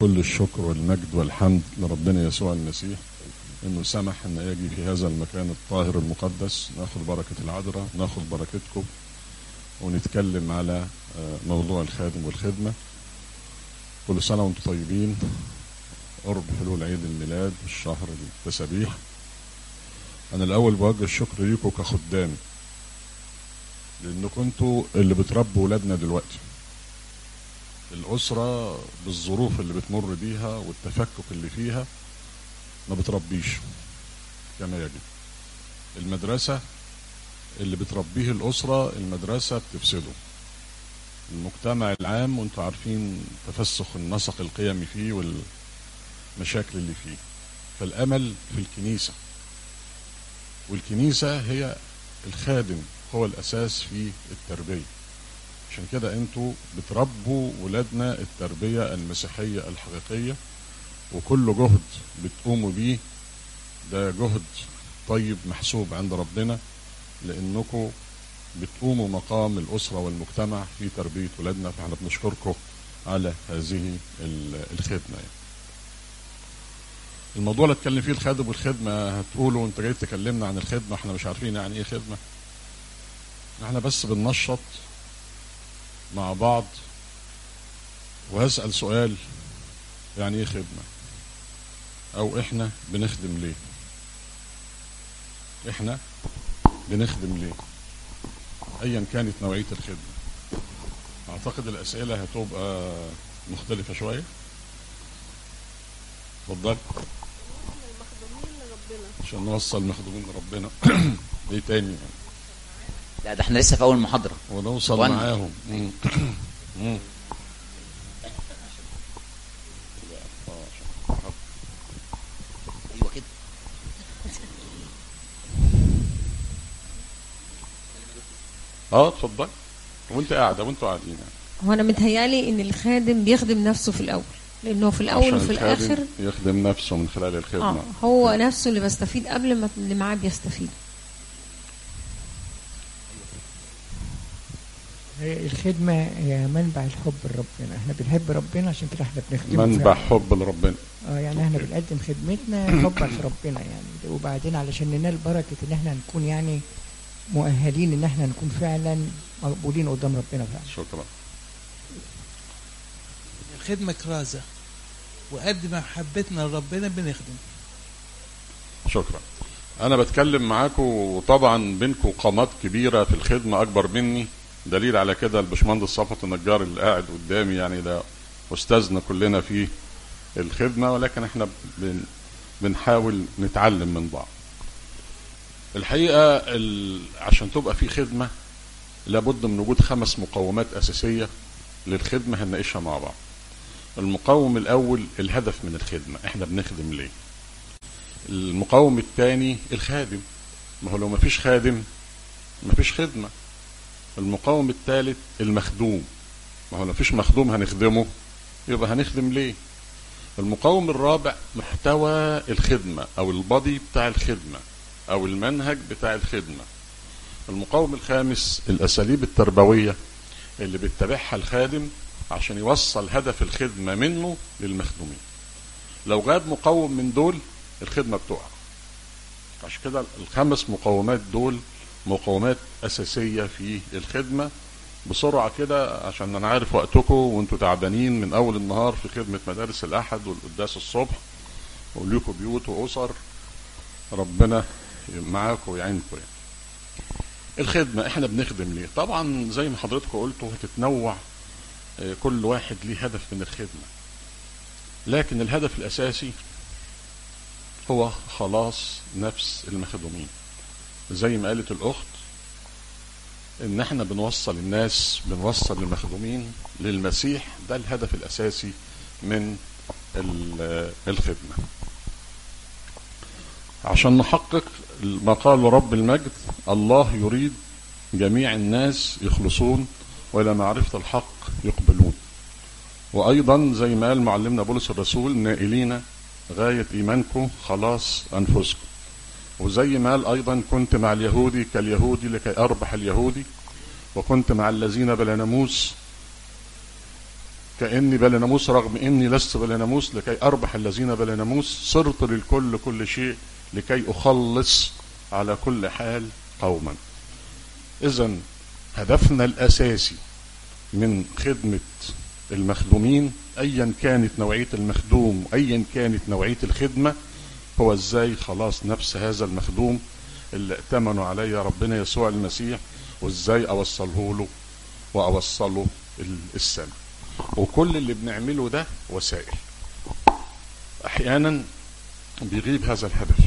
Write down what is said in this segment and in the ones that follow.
كل الشكر والمجد والحمد لربنا يسوع المسيح انه سمح ان يجي في هذا المكان الطاهر المقدس، ناخذ بركة العذراء، ناخذ بركتكم ونتكلم على موضوع الخادم والخدمة. كل سنة وانتم طيبين، قرب حلول عيد الميلاد الشهر التسابيح. انا الاول بوجه الشكر ليكم كخدام، لانكم انتوا اللي بتربوا ولادنا دلوقتي. الاسره بالظروف اللي بتمر بيها والتفكك اللي فيها ما بتربيش كما يجب. المدرسه اللي بتربيه الاسره، المدرسه بتفسده. المجتمع العام وانتوا عارفين تفسخ النسق القيمي فيه والمشاكل اللي فيه. فالامل في الكنيسه، والكنيسه هي الخادم، هو الاساس في التربيه. عشان كده انتوا بتربوا ولادنا التربيه المسيحيه الحقيقيه، وكل جهد بتقوموا بيه ده جهد طيب محسوب عند ربنا، لانكم بتقوموا مقام الاسره والمجتمع في تربيه ولادنا. فاحنا بنشكركم على هذه الخدمه. الموضوع اللي اتكلم فيه الخادم والخدمه، هتقولوا انت جاي تكلمنا عن الخدمه، احنا مش عارفين يعني ايه خدمه. احنا بس بننشط مع بعض، وهسأل سؤال: يعني ايه خدمه؟ او احنا بنخدم ليه؟ احنا بنخدم ليه ايا كانت نوعيه الخدمه؟ اعتقد الاسئله هتبقى مختلفه شويه. اتفضل. عشان نوصل مخدومين لربنا. ايه تاني يعني؟ لا، ده احنا لسه في اول محاضره ونوصل معاهم. ايوه كده. اتفضل. وانت قاعده وانتوا قاعدين يعني. هو انا متهيالي ان الخادم بيخدم نفسه في الاول، لانه في الاول وفي الاخر يخدم نفسه من خلال الخدمه. هو نفسه اللي بيستفيد قبل ما اللي معاه بيستفيد. الخدمه هي منبع الحب لربنا، احنا بنحب ربنا عشان كده احنا بنخدمه. منبع حب لربنا. يعني احنا بنقدم خدمتنا حبا في ربنا يعني، وبعدين علشان ننال بركه ان احنا نكون يعني مؤهلين ان احنا نكون فعلا مقبولين قدام ربنا فعلا. شكرا. الخدمة كرازة، وقد ما محبتنا لربنا بنخدم. شكرا. أنا بتكلم معاكم، وطبعا بينكم قامات كبيرة في الخدمة أكبر مني. دليل على كده الباشمهندس صفوت النجار اللي قاعد قدامي، يعني ده أستاذنا كلنا في الخدمة، ولكن احنا بنحاول نتعلم من بعض. الحقيقة عشان تبقى في خدمة لابد من وجود 5 مقومات أساسية للخدمة هنناقشها مع بعض. المقوم الأول الهدف من الخدمة، احنا بنخدم ليه. المقوم الثاني الخادم، ما هو لو ما فيش خادم ما فيش خدمة. المقوم الثالث المخدوم، ما هو لو فيش مخدوم هنخدمه يبقى هنخدم ليه. المقوم الرابع محتوى الخدمة أو البادي بتاع الخدمة أو المنهج بتاع الخدمة. المقوم الخامس الأساليب التربوية اللي بيتبعها الخادم عشان يوصل هدف الخدمة منه للمخدومين. لو غاب مقوم من دول الخدمة بتقع. عشان كده 5 مقومات دول مقومات أساسية في الخدمة. بسرعة كده عشان أنا عارف وقتكم وانتوا تعبانين من أول النهار في خدمة مدارس الأحد والقداس الصبح، وليكم بيوت وأسر، ربنا معاكم ويعينكم يعني. الخدمة احنا بنخدم ليه؟ طبعا زي ما حضرتكم قلتوا هتتنوع، كل واحد ليه هدف من الخدمة، لكن الهدف الأساسي هو خلاص نفس المخدومين. زي ما قالت الأخت إن احنا بنوصل الناس، بنوصل المخدومين للمسيح، ده الهدف الأساسي من الخدمة. عشان نحقق ما قال رب المجد: الله يريد جميع الناس يخلصون وإلى معرفة الحق يقبلون. وأيضا زي ما قال معلمنا بولس الرسول: نائلين غاية إيمانكم خلاص أنفسكم. وزي ما قال أيضا: كنت مع اليهودي كاليهودي لكي أربح اليهودي، وكنت مع الذين بلا ناموس كأني بلا ناموس رغم إني لست بلا ناموس لكي أربح الذين بلا ناموس، صرت للكل كل شيء لكي أخلص على كل حال قوما. إذن هدفنا الأساسي من خدمة المخدومين أيا كانت نوعية المخدوم، أيا كانت نوعية الخدمة، هو إزاي خلاص نفس هذا المخدوم اللي ائتمنوا عليه ربنا يسوع المسيح، وإزاي أوصله له وأوصله السماء. وكل اللي بنعمله ده وسائل. أحيانا بيغيب هذا الهدف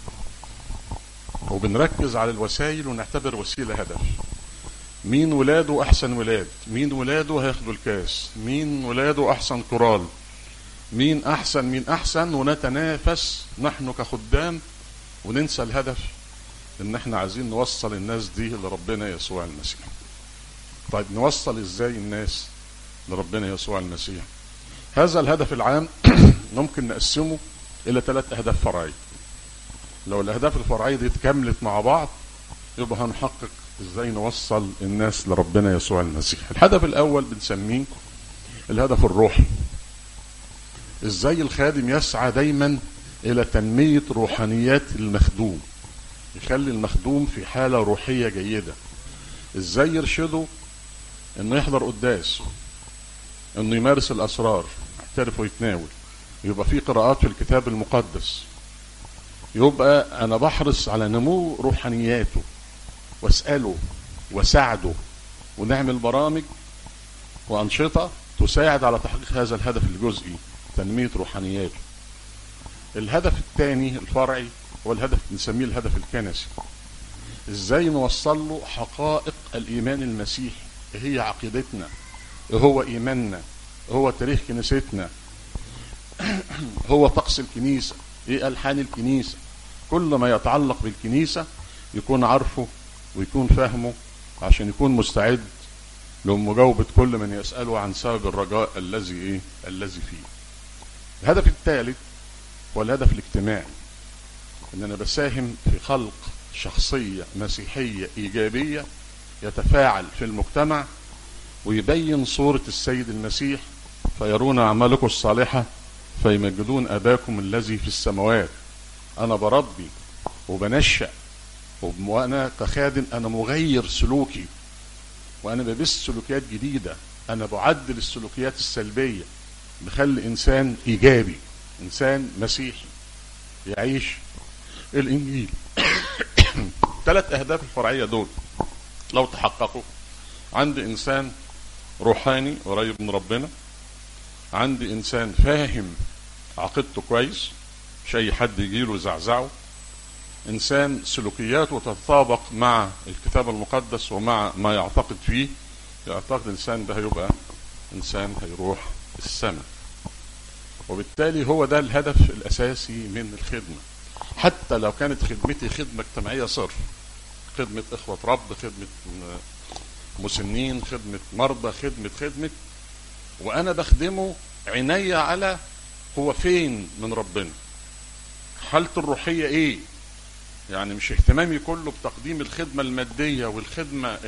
وبنركز على الوسائل ونعتبر وسيلة هدف. مين ولاده أحسن ولاد، مين ولاده هياخدوا الكاس، مين ولاده أحسن كورال، مين أحسن، ونتنافس نحن كخدام وننسى الهدف إن احنا عايزين نوصل الناس دي لربنا يسوع المسيح. طيب نوصل إزاي الناس لربنا يسوع المسيح؟ هذا الهدف العام ممكن نقسمه إلى 3 أهداف فرعية. لو الأهداف الفرعية دي اتكملت مع بعض يبقى هنحقق إزاي نوصل الناس لربنا يسوع المسيح. الهدف الأول بنسميه الهدف الروحي. إزاي الخادم يسعى دايما إلى تنمية روحانيات المخدوم، يخلي المخدوم في حالة روحية جيدة. إزاي يرشده إنه يحضر قداس، إنه يمارس الأسرار، يعترف ويتناول، يبقى في قراءات في الكتاب المقدس. يبقى أنا بحرص على نمو روحانياته واسأله وساعده، ونعمل برامج وأنشطة تساعد على تحقيق هذا الهدف الجزئي، تنمية روحانياته. الهدف الثاني الفرعي هو الهدف نسميه الهدف الكنسي. ازاي نوصل له حقائق الإيمان المسيحي، هي عقيدتنا، هو إيماننا، هو تاريخ كنيستنا، هو طقس الكنيسة، ايه ألحان الكنيسة. كل ما يتعلق بالكنيسة يكون عارفه ويكون فاهمه عشان يكون مستعد لمجاوبة كل من يسأله عن سبب الرجاء الذي فيه. الهدف الثالث هو الهدف الاجتماعي، ان انا بساهم في خلق شخصية مسيحية ايجابية يتفاعل في المجتمع ويبين صورة السيد المسيح، فيرون اعمالكم الصالحة فيمجدون اباكم الذي في السماوات. انا بربي وبنشأ، وانا كخادم انا مغير سلوكي، وانا ببث سلوكيات جديدة، انا بعدل السلوكيات السلبية، بخلي انسان ايجابي، انسان مسيحي يعيش الانجيل. 3 اهداف الفرعية دول لو تحققوا، عندي انسان روحاني قريب من ربنا، عندي انسان فاهم عقيدته كويس مش اي حد يجيله يزعزعه، انسان سلوكياته تتطابق مع الكتاب المقدس ومع ما يعتقد فيه، يعتقد الانسان ده هيبقى انسان هيروح السماء. وبالتالي هو ده الهدف الاساسي من الخدمة. حتى لو كانت خدمتي خدمة اجتماعية صرف، خدمة اخوة رب، خدمة مسنين، خدمة مرضى، خدمة وانا بخدمه عناية على هو فين من ربنا، حالته الروحية ايه. يعني مش اهتمامي كله بتقديم الخدمة المادية والخدمة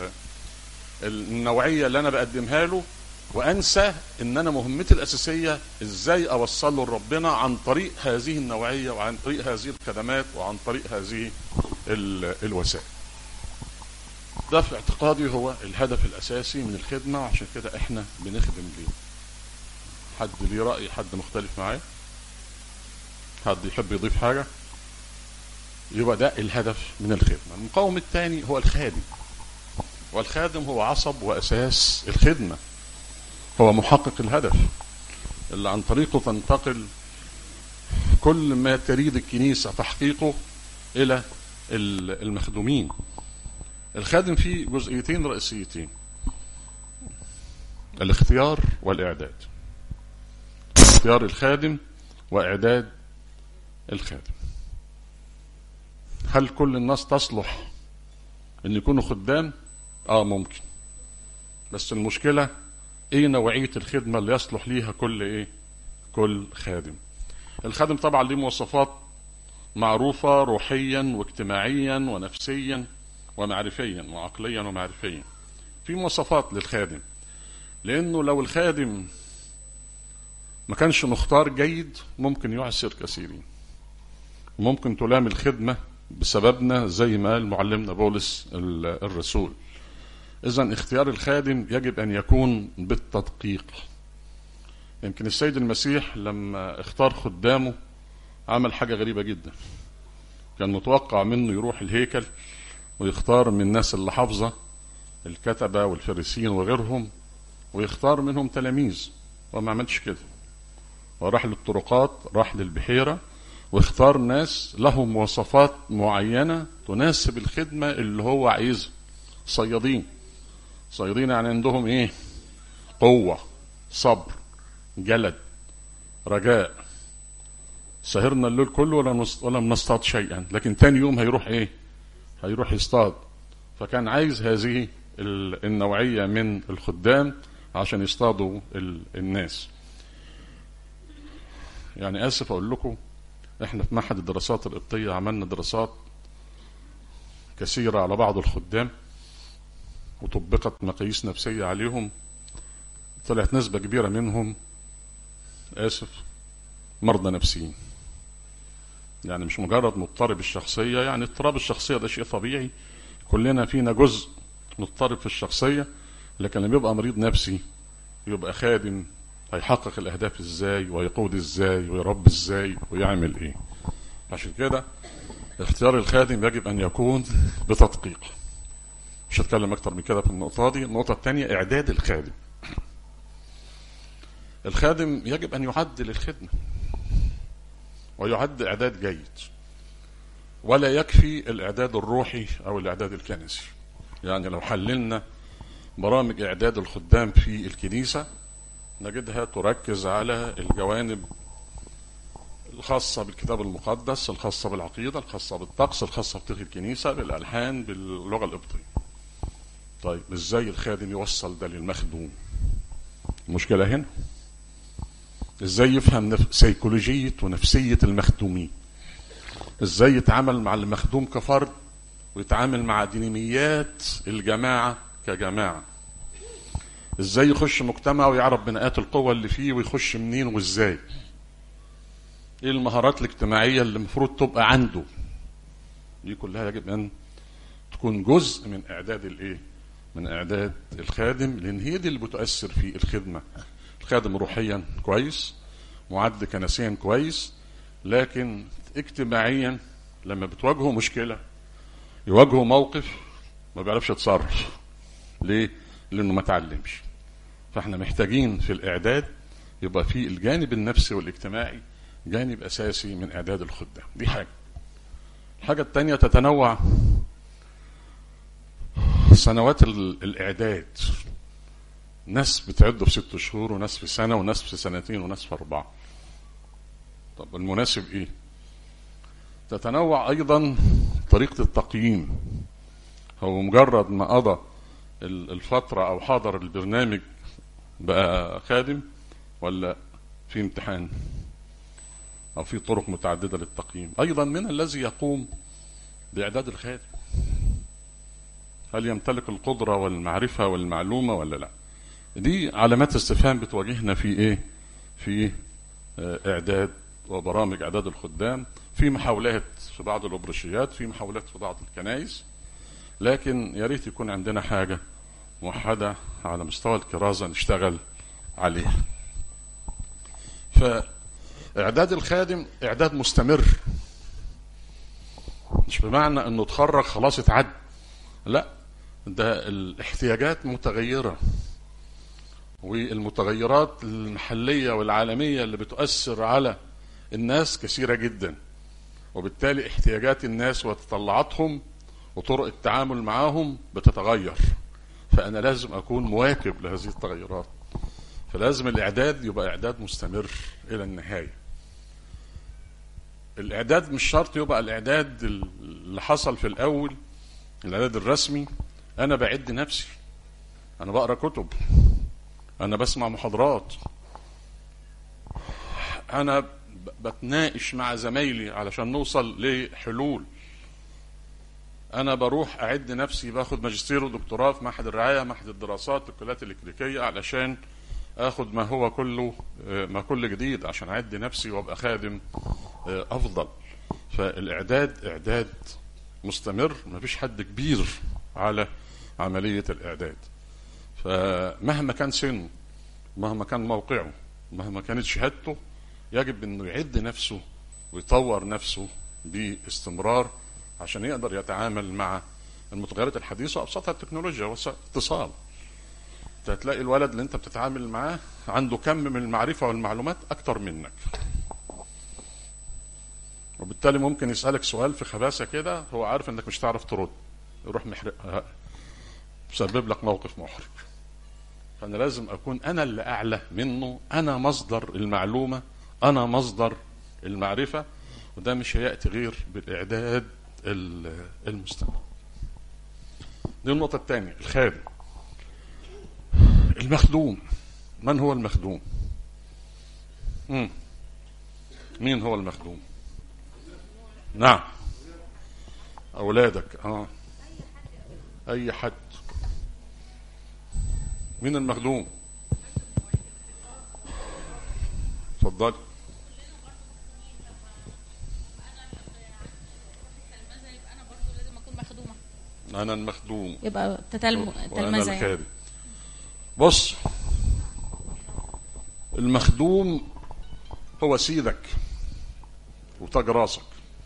النوعية اللي انا بقدمها له، وانسى ان انا مهمتي الاساسية ازاي اوصله لربنا عن طريق هذه النوعية وعن طريق هذه الخدمات وعن طريق هذه الوسائل. ده في اعتقادي هو الهدف الاساسي من الخدمة، وعشان كده احنا بنخدم ليه. حد ليه رأي، حد مختلف معايا، حد يحب يضيف حاجة؟ يبقى ده الهدف من الخدمة. المقوم الثاني هو الخادم، والخادم هو عصب وأساس الخدمة، هو محقق الهدف اللي عن طريقه تنتقل كل ما تريد الكنيسة تحقيقه إلى المخدومين. الخادم فيه جزئيتين رئيسيتين، الاختيار والإعداد. اختيار الخادم وإعداد الخادم. هل كل الناس تصلح ان يكونوا خدام؟ ممكن، بس المشكلة ايه نوعية الخدمة اللي يصلح ليها كل خادم. الخادم طبعا ليه مواصفات معروفة روحيا واجتماعيا ونفسيا ومعرفيا وعقليا ومعرفيا. في مواصفات للخادم، لانه لو الخادم ما كانش مختار جيد ممكن يعسر كثيرين، ممكن تلام الخدمة بسببنا زي ما قال معلمنا بولس الرسول. إذن اختيار الخادم يجب أن يكون بالتدقيق. يمكن السيد المسيح لما اختار خدامه عمل حاجة غريبة جدا. كان متوقع منه يروح الهيكل ويختار من الناس اللي حافظة، الكتبة والفريسيين وغيرهم، ويختار منهم تلاميذ، وما عملش كده. وراح للطرقات، راح للبحيرة، واختار ناس لهم مواصفات معينة تناسب الخدمة اللي هو عايزها. صيادين يعني عندهم ايه؟ قوة، صبر، جلد، رجاء. سهرنا الليل كله ولم نصطاد شيئا، لكن تاني يوم هيروح ايه؟ هيروح يصطاد. فكان عايز هذه النوعية من الخدام عشان يصطادوا الناس. يعني آسف أقول لكم، احنا في معهد الدراسات القبطية عملنا دراسات كثيرة على بعض الخدام، وطبقت مقاييس نفسية عليهم. طلعت نسبة كبيرة منهم مرضى نفسيين. يعني مش مجرد مضطرب الشخصية، يعني اضطراب الشخصية ده شيء طبيعي، كلنا فينا جزء مضطرب في الشخصية، لكن لما يبقى مريض نفسي يبقى خادم هيحقق الأهداف ازاي، ويقود ازاي، ويربي ازاي، ويعمل ايه. عشان كده اختيار الخادم يجب ان يكون بتدقيق. مش هتكلم اكتر من كده في النقطة دي. النقطة الثانية اعداد الخادم. الخادم يجب ان يعد للخدمة، ويعد اعداد جيد، ولا يكفي الاعداد الروحي او الاعداد الكنسي. يعني لو حللنا برامج اعداد الخدام في الكنيسة نجدها تركز على الجوانب الخاصة بالكتاب المقدس، الخاصة بالعقيدة، الخاصة بالطقس، الخاصة بتاريخ الكنيسة، بالألحان، باللغة القبطية. طيب ازاي الخادم يوصل ده للمخدوم؟ المشكلة هنا ازاي يفهم سيكولوجية ونفسية المخدومين، ازاي يتعامل مع المخدوم كفرد، ويتعامل مع ديناميات الجماعة كجماعة، ازاي يخش مجتمع ويعرف بنقاط القوة اللي فيه ويخش منين وازاي، ايه المهارات الاجتماعية اللي المفروض تبقى عنده. دي كلها يجب ان تكون جزء من اعداد الايه، من اعداد الخادم، لان هي دي اللي بتؤثر في الخدمة. الخادم روحيا كويس، معد كنسيا كويس، لكن اجتماعيا لما بتواجهه مشكلة، يواجهه موقف، ما بيعرفش يتصرف. ليه؟ لانه ما تعلمش. فاحنا محتاجين في الاعداد يبقى في الجانب النفسي والاجتماعي جانب اساسي من اعداد الخدام. دي حاجة. الحاجة التانية تتنوع سنوات الاعداد. ناس بتعده في 6 شهور، وناس في سنة، وناس في 2 وناس في 4. طب المناسب ايه؟ تتنوع ايضا طريقة التقييم. هو مجرد ما قضى الفترة او حاضر البرنامج بقى خادم، ولا في امتحان او في طرق متعددة للتقييم؟ ايضا من الذي يقوم باعداد الخادم؟ هل يمتلك القدرة والمعرفة والمعلومة ولا لا؟ دي علامات استفهام بتواجهنا في ايه؟ في اعداد وبرامج اعداد الخدام. في محاولات في بعض الابرشيات، في محاولات في بعض الكنائس، لكن يا ريت يكون عندنا حاجة موحدة على مستوى الكرازة نشتغل عليها. فاعداد الخادم اعداد مستمر، مش بمعنى انه اتخرج خلاص اتعد، لا، ده الاحتياجات متغيرة، والمتغيرات المحلية والعالمية اللي بتؤثر على الناس كثيرة جدا، وبالتالي احتياجات الناس وتطلعاتهم وطرق التعامل معهم بتتغير. فأنا لازم أكون مواكب لهذه التغيرات. فلازم الإعداد يبقى إعداد مستمر إلى النهاية. الإعداد مش شرط يبقى الإعداد اللي حصل في الأول، الإعداد الرسمي. أنا بعد نفسي، أنا بقرأ كتب، أنا بسمع محاضرات، أنا بتناقش مع زمايلي علشان نوصل لحلول، أنا بروح أعد نفسي، باخد ماجستير ودكتوراه في معهد الرعاية، معهد الدراسات، الكليات الإكليريكية، علشان اخد ما هو كله ما كل جديد عشان اعد نفسي وابقى خادم افضل. فالاعداد اعداد مستمر، ما فيش حد كبير على عملية الاعداد. فمهما كان سنه، مهما كان موقعه، مهما كانت شهادته، يجب انه يعد نفسه ويطور نفسه باستمرار عشان يقدر يتعامل مع المتغيرات الحديثة وابسطها التكنولوجيا والاتصال. هتلاقي الولد اللي انت بتتعامل معاه عنده كم من المعرفة والمعلومات اكتر منك، وبالتالي ممكن يسألك سؤال في خباثة كده هو عارف انك مش تعرف ترد، يروح محرق بسبب لك موقف محرج. فانا لازم اكون انا اللي اعلى منه، انا مصدر المعلومة، انا مصدر المعرفة، وده مش هيأتي غير بالاعداد المستمر. دي النقطة الثانية. الخادم. المخدوم. من هو المخدوم؟ مين هو المخدوم؟ نعم، أولادك. أي حد. مين المخدوم؟ اتفضل. أنا المخدوم يبقى وأنا الخادم. بص، المخدوم هو سيدك وتاج راسك.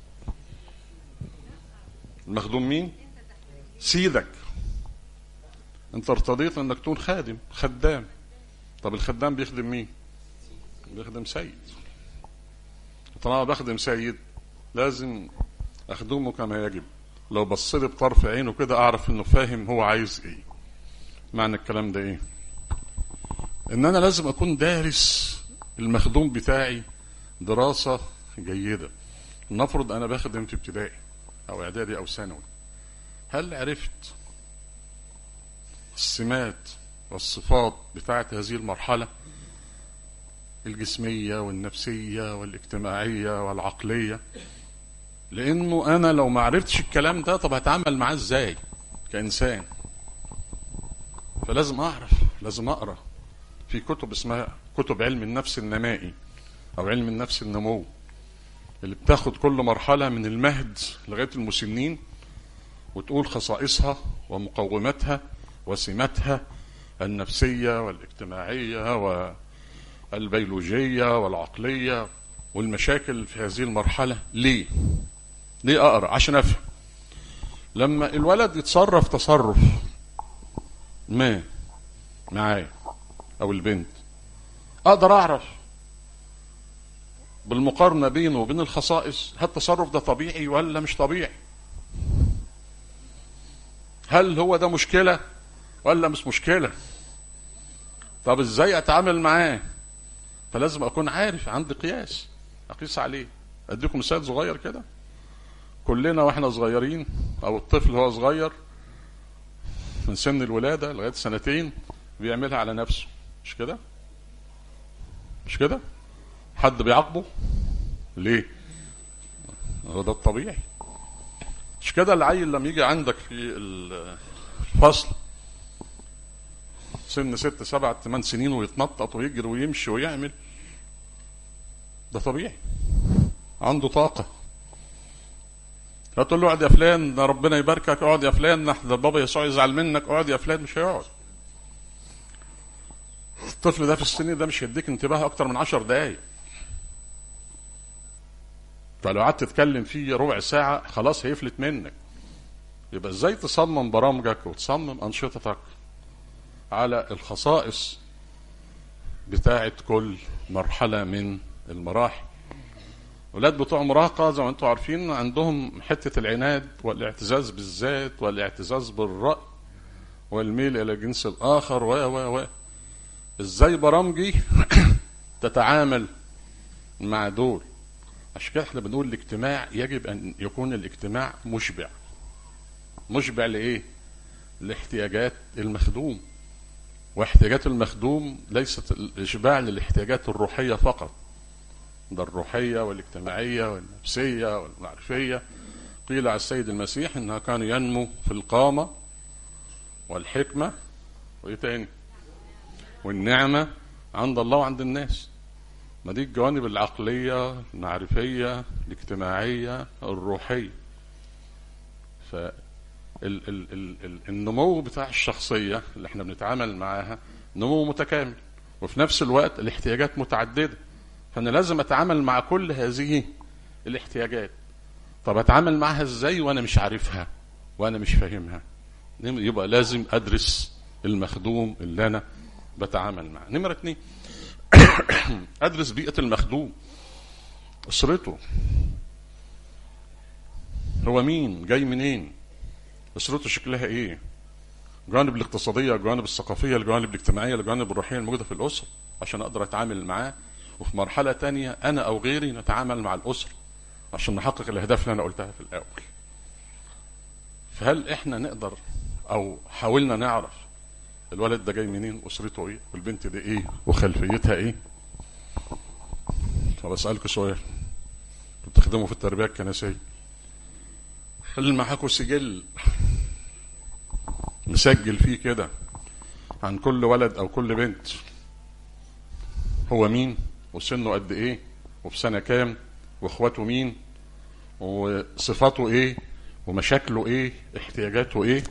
المخدوم مين؟ سيدك. انت ارتضيت انك تكون خدام. طب الخدام بيخدم مين؟ بيخدم سيد. طالما بخدم سيد لازم اخدمه كما يجب. لو بصلي بطرف عينه كده اعرف انه فاهم هو عايز ايه. معنى الكلام ده ايه؟ ان انا لازم اكون دارس المخدوم بتاعي دراسة جيدة. نفرض انا بخدم في ابتدائي او اعدادي او ثانوي، هل عرفت السمات والصفات بتاعت هذه المرحلة الجسمية والنفسية والاجتماعية والعقلية؟ لانه انا لو ما عرفتش الكلام ده طب هتعامل معاه ازاي كإنسان؟ فلازم اعرف، لازم اقرأ في كتب اسمها كتب علم النفس النمائي او علم النفس النمو، اللي بتاخد كل مرحلة من المهد لغاية المسنين وتقول خصائصها ومقوماتها وسماتها النفسية والاجتماعية والبيولوجية والعقلية والمشاكل في هذه المرحلة. ليه أقرأ؟ عشان أفهم. لما الولد يتصرف تصرف ما معاه أو البنت، أقدر أعرف بالمقارنة بينه وبين الخصائص هل التصرف ده طبيعي ولا مش طبيعي، هل هو ده مشكلة ولا مش مشكلة، طب ازاي اتعامل معاه. فلازم اكون عارف، عندي قياس اقيس عليه. اديكم مثال صغير كده. كلنا واحنا صغيرين او الطفل هو صغير من سن الولادة لغاية 2 سنين بيعملها على نفسه، مش كده؟ مش كده؟ حد بيعاقبه ليه؟ هو ده الطبيعي. مش كده؟ العيل لما يجي عندك في الفصل سن 6 7 8 سنين ويتنطط ويجري ويمشي ويعمل، ده طبيعي، عنده طاقة. هتقول له اقعد يا فلان، ده ربنا يباركك، اقعد يا فلان، ده بابا يسوع يزعل منك، اقعد يا فلان، مش هيقعد. الطفل ده في السن ده مش هيديك انتباه اكتر من 10 دقايق. فلو قعدت تتكلم فيه ربع ساعة خلاص هيفلت منك. يبقى ازاي تصمم برامجك وتصمم انشطتك على الخصائص بتاعت كل مرحلة من المراحل. ولاد بتوع مراهقة زي ما انتم عارفين عندهم حتة العناد والاعتزاز بالذات والاعتزاز بالرأي والميل الى الجنس الاخر و ازاي برامجي تتعامل مع دول. عشان كده احنا بنقول الاجتماع يجب ان يكون الاجتماع مشبع. مشبع لايه؟ لاحتياجات المخدوم. واحتياجات المخدوم ليست الاشباع للاحتياجات الروحية فقط، ده الروحية والاجتماعية والنفسية والمعرفية. قيل على السيد المسيح انها كان ينمو في القامة والحكمة وايه تاني والنعمة عند الله وعند الناس. ما دي الجوانب العقلية المعرفية الاجتماعية الروحية. النمو بتاع الشخصية اللي احنا بنتعامل معاها نمو متكامل، وفي نفس الوقت الاحتياجات متعددة، فأنا لازم أتعامل مع كل هذه الاحتياجات. طب أتعامل معها إزاي وأنا مش عارفها وأنا مش فاهمها؟ يبقى لازم أدرس المخدوم اللي أنا بتعامل معه. نمرة 2 أدرس بيئة المخدوم، أسرته، هو مين، جاي منين، أسرته شكلها إيه، الجوانب الاقتصادية، الجوانب الثقافية، الجوانب الاجتماعية، الجوانب الروحية الموجودة في الأسرة، عشان أقدر أتعامل معاه. وفي مرحلة تانية أنا أو غيري نتعامل مع الأسرة عشان نحقق الأهداف اللي أنا قلتها في الأول. فهل إحنا نقدر أو حاولنا نعرف الولد ده جاي منين، أسرته إيه، والبنت دي إيه، وخلفيتها إيه؟ طب أسألكوا سؤال، بتخدموا في التربية الكنسية، هل معاكوا سجل مسجل فيه كده عن كل ولد أو كل بنت هو مين وسنه قد إيه وفي سنة كام واخواته مين وصفاته إيه ومشاكله إيه احتياجاته إيه؟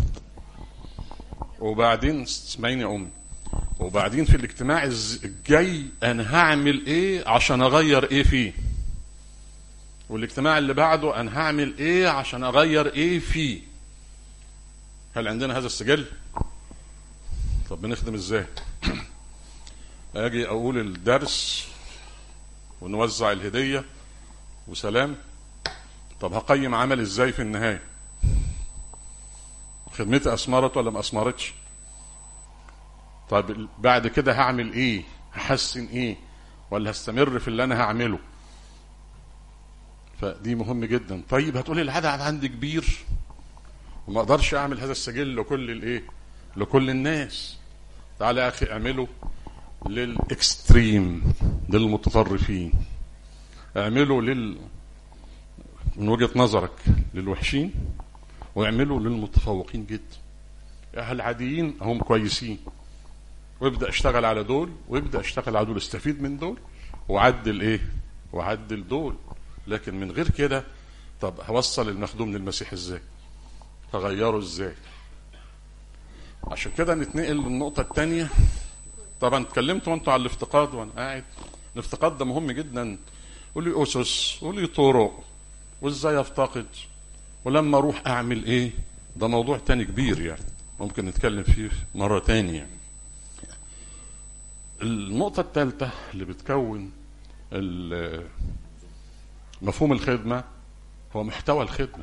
وبعدين اسمعيني يا أمي، وبعدين في الاجتماع الجاي أنا هعمل إيه عشان أغير إيه فيه، والاجتماع اللي بعده أنا هعمل إيه عشان أغير إيه فيه. هل عندنا هذا السجل؟ طب بنخدم إزاي؟ أجي أقول الدرس ونوزع الهدية وسلام، طب هقيم عمل إزاي في النهاية؟ خدمتي أثمرت ولا ما أثمرتش؟ طيب بعد كده هعمل إيه؟ هحسن إيه؟ ولا هستمر في اللي أنا هعمله؟ فدي مهم جدا. طيب هتقولي العدد عندي كبير وما اقدرش اعمل هذا السجل لكل الايه، لكل الناس. تعالى يا اخي اعمله للاكستريم، للمتطرفين، اعمله من وجهة نظرك للوحشين، واعمله للمتفوقين جدا. العاديين هم كويسين، وابدا اشتغل على دول، وابدا اشتغل على دول، استفيد من دول وعدل ايه، وعدل دول. لكن من غير كده طب هوصل المخدوم للمسيح ازاي، هغيره ازاي؟ عشان كده نتنقل للنقطة الثانية. طبعا اتكلمت وانتوا على الافتقاد وانا قاعد. الافتقاد ده مهم جدا، ولي اسس ولي طرق، وازاي افتقد، ولما اروح اعمل ايه. ده موضوع تاني كبير يعني، ممكن نتكلم فيه مرة تانية. النقطة الثالثة اللي بتكون مفهوم الخدمة هو محتوى الخدمة.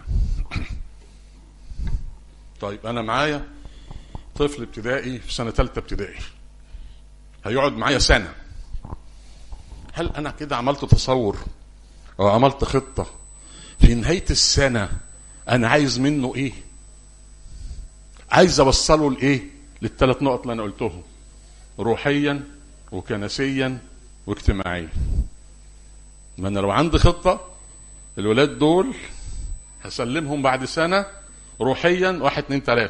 طيب أنا معايا طفل ابتدائي في سنة 3 ابتدائي، هيقعد معايا سنة. هل أنا كده عملت تصور أو عملت خطة في نهاية السنة أنا عايز منه إيه، عايز أوصله لإيه، للثلاث نقط اللي أنا قلتهم، روحيا وكنسيا واجتماعيا. ما أنا لو عندي خطة الولاد دول هسلمهم بعد سنة روحيا 1 2 3،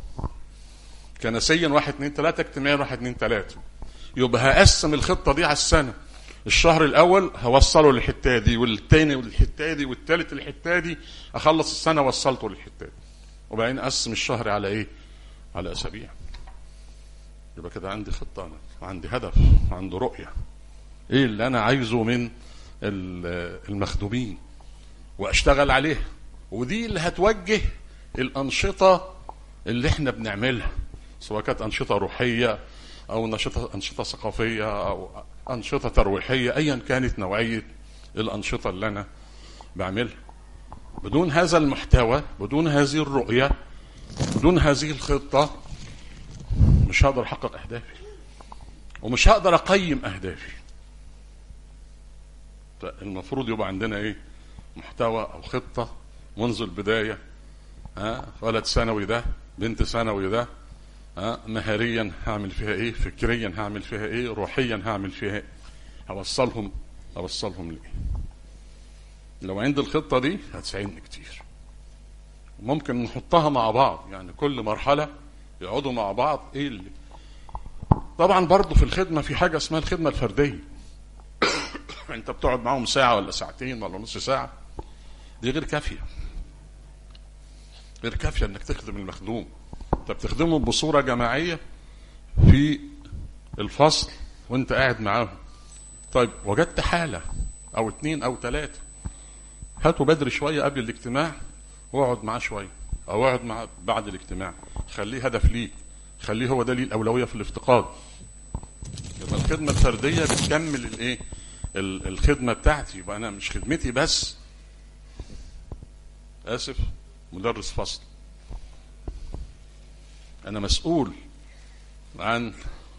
كنسيا 1 2 3، اجتماعيا 1 2 3. يبقى هقسم الخطة دي على السنة. الشهر الأول هوصله للحتة دي، والتاني للحتة دي، والتالت للحتة دي، أخلص السنة وصلته للحتة دي. وبعدين أقسم الشهر على إيه؟ على أسابيع. يبقى كده عندي خطة، أنا عندي هدف، عندي رؤية، إيه اللي أنا عايزه من المخدومين واشتغل عليها. ودي اللي هتوجه الأنشطة اللي احنا بنعملها، سواء كانت أنشطة روحية أو أنشطة ثقافية أو أنشطة ترويحية، أيا كانت نوعية الأنشطة اللي أنا بعملها. بدون هذا المحتوى، بدون هذه الرؤية، بدون هذه الخطة، مش هقدر أحقق أهدافي ومش هقدر أقيم أهدافي. المفروض يبقى عندنا إيه؟ محتوى أو خطة منذ البداية. ولد ثانوي ده، بنت ثانوي ده، مهاريا هعمل فيها ايه، فكريا هعمل فيها ايه، روحيا هعمل فيها ايه، اوصلهم لايه. لو عند الخطة دي هتساعدني كتير. ممكن نحطها مع بعض، يعني كل مرحلة يقعدوا مع بعض، ايه اللي طبعا برضو في الخدمة في حاجة اسمها الخدمة الفردية. انت بتقعد معاهم ساعة ولا ساعتين ولا نص ساعة، دي غير كافية، غير كافية انك تخدم المخدوم. انت بتخدمه بصورة جماعية في الفصل وانت قاعد معاهم. طيب وجدت حالة او 2 أو 3، هاته بدري شوية قبل الاجتماع واقعد معاه شوية، او اقعد معاه بعد الاجتماع، خليه هدف ليك، خليه هو ده ليه الأولوية في الافتقاد. يبقى الخدمة الفردية بتكمل الايه، الخدمة بتاعتي. يبقى انا مش خدمتي بس، اسف، مدرس فصل، انا مسؤول عن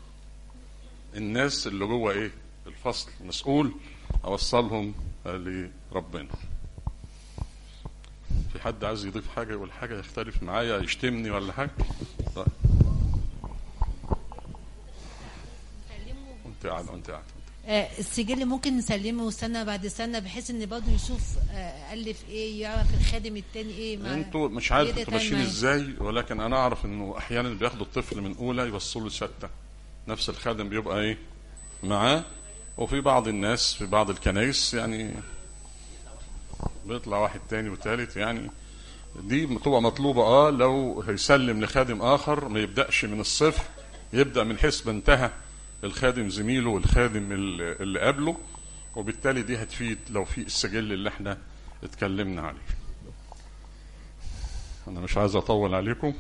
الناس اللي جوه ايه الفصل، مسؤول اوصلهم لربنا. في حد عايز يضيف حاجة يقول حاجة، يختلف معايا، يشتمني ولا حاجة؟ طيب انت قاعد السجل ممكن نسلمه سنة بعد سنة بحيث ان برضه يشوف ألف ايه، يعرف الخادم التاني ايه. انتوا مش عارف انتوا ماشيين ازاي، ولكن انا اعرف انه احيانا بياخدوا الطفل من اولى يوصلوا لستة، نفس الخادم بيبقى ايه معاه. وفي بعض الناس في بعض الكنائس يعني بيطلع واحد تاني وثالث، يعني دي بتبقى مطلوبة. لو هيسلم لخادم اخر ما يبدأش من الصفر، يبدأ من حيث ما انتهى الخادم زميله والخادم اللي قبله، وبالتالي دي هتفيد لو في السجل اللي احنا اتكلمنا عليه. انا مش عايز اطول عليكم.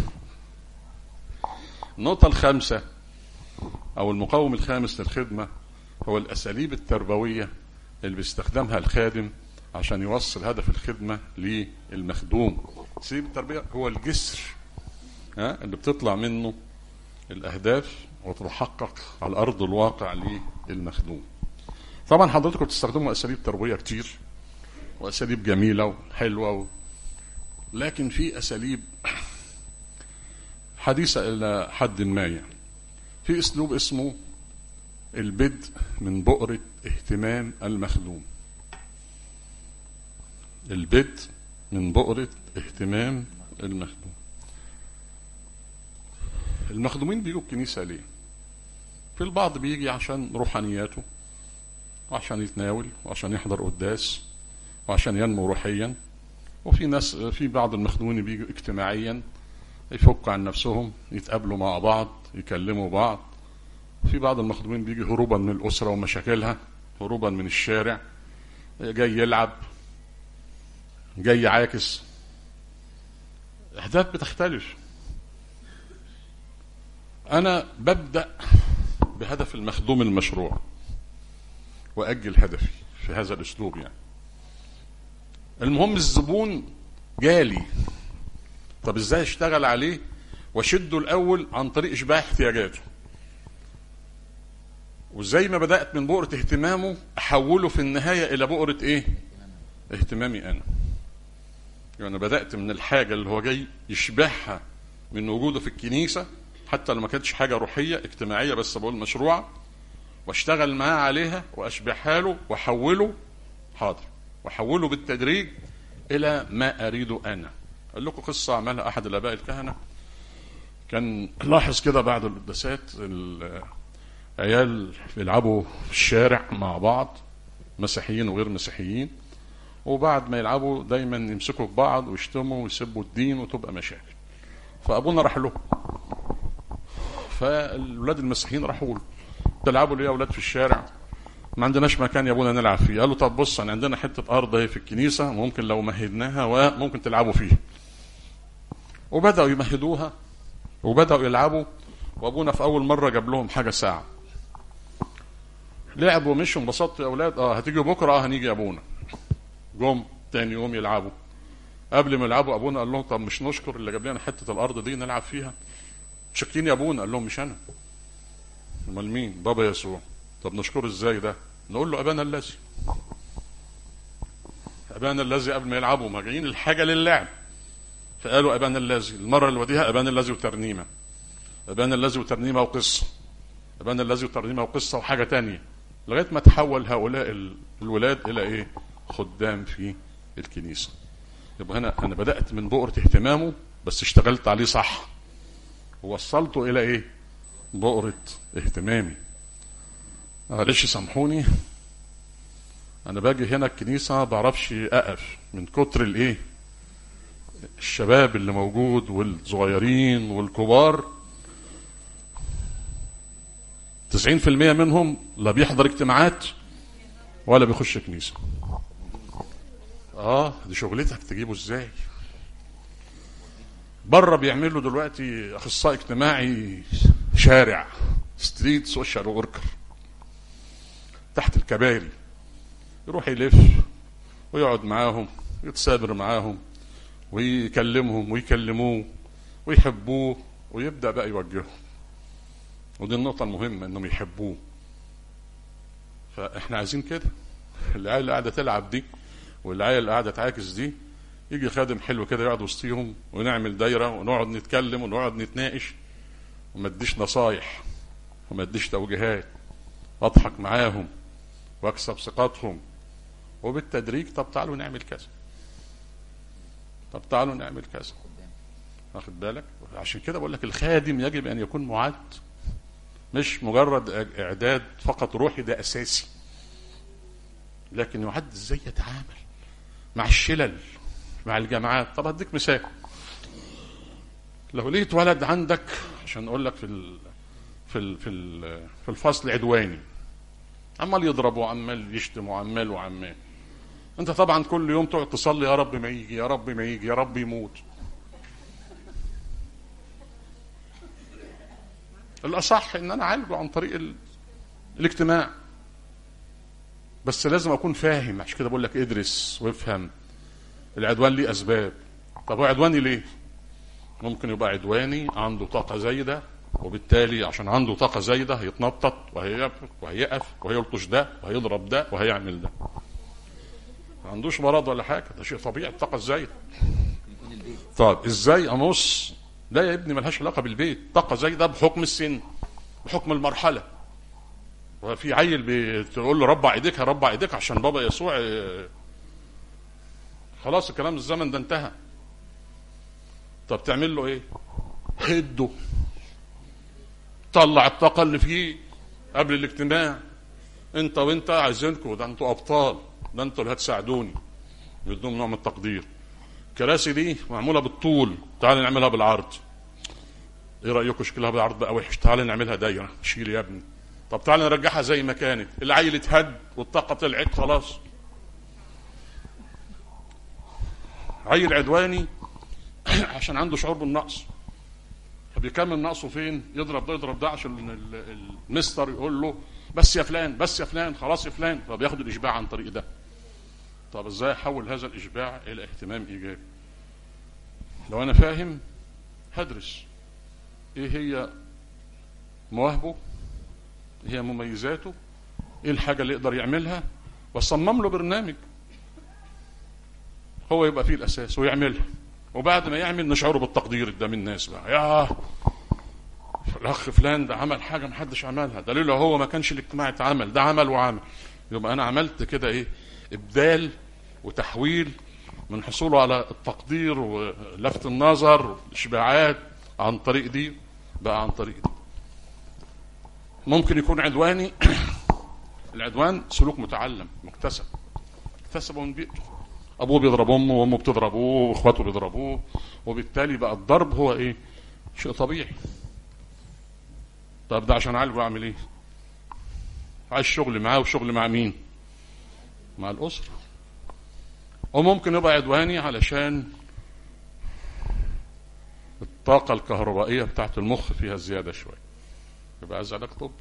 النقطة الخامسة او المقوم الخامس للخدمة هو الاساليب التربوية اللي بيستخدمها الخادم عشان يوصل هدف الخدمة للمخدوم. اساليب التربية هو الجسر اللي بتطلع منه الاهداف وتتحقق على ارض الواقع للمخدوم. طبعا حضراتكم بتستخدموا اساليب تربويه كتير واساليب جميله وحلوه لكن في اساليب حديثه الى حد ما. يعني في اسلوب اسمه البدء من بؤره اهتمام المخدوم. البدء من بؤره اهتمام المخدوم. المخدومين بيجوا الكنيسة ليه؟ في البعض بيجي عشان روحانياته وعشان يتناول وعشان يحضر قداس وعشان ينمو روحيا. وفي ناس، في بعض المخدومين بيجوا اجتماعيا، يفكوا عن نفسهم، يتقابلوا مع بعض، يكلموا بعض. في بعض المخدومين بيجي هروبا من الأسرة ومشاكلها، هروبا من الشارع، جاي يلعب، جاي عاكس. أهداف بتختلف. أنا ببدأ بهدف المخدوم المشروع وأجل هدفي في هذا الأسلوب. يعني المهم الزبون جالي، طب إزاي اشتغل عليه وشده الأول عن طريق إشباع احتياجاته، وزي ما بدأت من بؤرة اهتمامه أحوله في النهاية إلى بؤرة إيه؟ اهتمامي أنا. يعني بدأت من الحاجة اللي هو جاي يشبعها من وجوده في الكنيسة، حتى لو ما كانتش حاجة روحية اجتماعية بس بقول مشروع، واشتغل معاه عليها واشبعها له واحوله، حاضر، واحوله بالتدريج الى ما اريده انا. اقول لكم قصة عملها احد الاباء الكهنة. كان لاحظ كده بعد القداسات العيال بيلعبوا في الشارع مع بعض، مسيحيين وغير مسيحيين، وبعد ما يلعبوا دايما يمسكوا في بعض ويشتموا ويسبوا الدين وتبقى مشاكل. فابونا راح له، فالولاد المسيحيين راحوا له، تلعبوا ليه يا اولاد في الشارع؟ ما عندناش مكان يا ابونا نلعب فيه. قال له طب بص، انا عندنا حته ارض اهي في الكنيسه، ممكن لو مهدناها وممكن تلعبوا فيها. وبداوا يمهدوها وبداوا يلعبوا. وابونا في اول مره جاب لهم حاجه ساعه، لعبوا ومشوا انبسطوا يا اولاد. هتيجوا بكره؟ هنيجي يا ابونا. جم تاني يوم يلعبوا. قبل ما يلعبوا ابونا قال لهم طب مش نشكر اللي جاب لنا حته الارض دي نلعب فيها؟ شاكين يا ابونا؟ قال لهم مش انا، امال مين؟ بابا يسوع. طب نشكره ازاي ده؟ نقول له ابانا الذي. ابانا الذي قبل ما يلعبوا ما جايين الحاجه للعب، فقالوا ابانا الذي. المره اللي بعديها ابانا الذي وترنيمه، ابانا الذي وترنيمه وقصه، ابانا الذي وترنيمه وقصه وحاجه تانية، لغايه ما تحول هؤلاء الولاد الى ايه؟ خدام في الكنيسه. يبقى هنا انا بدات من بؤره اهتمامه بس اشتغلت عليه صح، ووصلته الى ايه؟ بؤرة اهتمامي. معلش سامحوني، انا باجي هنا الكنيسة ما بعرفش اقف من كتر الايه، الشباب اللي موجود والصغيرين والكبار. 90% منهم لا بيحضر اجتماعات ولا بيخش كنيسة. دي شغلتك تجيبه ازاي؟ بره بيعملوا دلوقتي اخصائي اجتماعي شارع، ستريت سوشيال وركر، تحت الكباري، يروح يلف ويقعد معاهم، يتسابر معاهم ويكلمهم ويكلموه ويحبوه، ويبدأ بقى يوجههم. ودي النقطة المهمة، انهم يحبوه. فاحنا عايزين كده، العيال اللي قاعدة تلعب دي والعيال اللي قاعدة تعاكس دي، يجي خادم حلو كده يقعد وسطيهم ونعمل دايرة ونقعد نتكلم ونقعد نتناقش، وما اديش نصايح وما اديش توجيهات، واضحك معاهم واكسب ثقتهم، وبالتدريج طب تعالوا نعمل كذا، طب تعالوا نعمل كذا. واخد بالك؟ عشان كده بقول لك الخادم يجب ان يكون معد، مش مجرد اعداد فقط روحي، ده اساسي، لكن يعد ازاي يتعامل مع الشلل، مع الجماعات. طب هديك مثال، لو لقيت ولد عندك، عشان اقول لك في الفصل عدواني، عمال يضرب وعمال يشتم وعمال، انت طبعا كل يوم تقعد تصلي يا رب ما يجي، يا رب ما يجي، يا رب يموت. الاصح ان انا اعالجه عن طريق الاجتماع، بس لازم اكون فاهم. عشان كده بقول لك ادرس وافهم. العدوان ليه اسباب. طب هو عدواني ليه؟ ممكن يبقى عدواني عنده طاقه زايده، وبالتالي عشان عنده طاقه زايده هيتنطط وهيقف وهيلطش ده وهيضرب ده وهيعمل ده. ما عندوش مرض ولا حاجه، ده شيء طبيعي، الطاقه الزايده. طب ازاي امص؟ لا يا ابني، ملهاش علاقه بالبيت. طاقه زايده بحكم السن، بحكم المرحله. وفي عيل بتقول له ربع ايديك، هربع ايديك عشان بابا يسوع، خلاص الكلام الزمن ده انتهى. طب تعمل له ايه؟ هده، طلع الطاقه اللي فيه قبل الاجتماع. انت عايزينكم، ده انتوا ابطال، ده انتوا اللي هتساعدوني. بدون نوع من التقدير. الكراسي دي معموله بالطول، تعالى نعملها بالعرض. ايه رايكم شكلها بالعرض بقى وحش؟ تعالى نعملها دايره. شيل يا ابني. طب تعالى نرجعها زي ما كانت. العيل اتهد والطاقه طلعت خلاص. عيل عدواني عشان عنده شعور بالنقص، فبيكمل نقصه فين؟ يضرب ده يضرب ده، عشان المستر يقول له بس يا فلان، بس يا فلان، خلاص يا فلان، فبياخد الاشباع عن طريق ده. طب ازاي احول هذا الاشباع الى اهتمام ايجابي؟ لو انا فاهم هدرس ايه هي مواهبه، ايه هي مميزاته، ايه الحاجه اللي يقدر يعملها، واصمم له برنامج هو يبقى فيه الاساس ويعملها. وبعد ما يعمل نشعره بالتقدير قدام الناس بقى، يا الاخ فلان ده عمل حاجه ما حدش عملها، دليل هو ما كانش الاجتماع اتعمل، ده عمل وعمل. يبقى انا عملت كده ايه؟ ابدال وتحويل من حصوله على التقدير ولفت النظر والاشباعات عن طريق دي بقى عن طريق دي. ممكن يكون عدواني. العدوان سلوك متعلم مكتسب، اكتسبه من بيئته. ابوه بيضرب امه وامه بتضربوه واخواته بيضربوه، وبالتالي بقى الضرب هو ايه؟ شيء طبيعي. طب ده عشان اعالجه اعمل ايه؟ عايز شغل معاه، وشغل مع مين؟ مع الاسره. وممكن يبقى عدواني علشان الطاقه الكهربائيه بتاعت المخ فيها زياده شويه، يبقى عايز علاج طبي.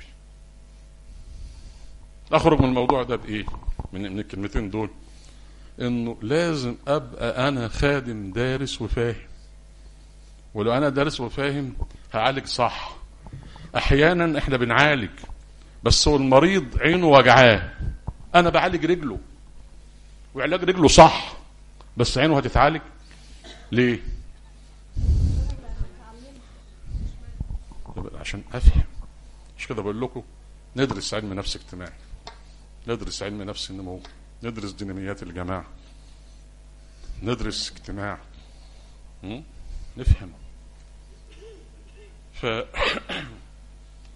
اخرج من الموضوع ده بايه؟ من الكلمتين دول، انه لازم ابقى انا خادم دارس وفاهم. ولو انا دارس وفاهم هعالج صح. احيانا احنا بنعالج بس هو المريض عينه وجعاه، انا بعالج رجله، وعلاج رجله صح، بس عينه هتتعالج ليه؟ عشان افهم. مش كده بقول لكم ندرس علم نفس اجتماعي، ندرس علم نفس النمو، ندرس ديناميات الجماعه، ندرس اجتماع، نفهم.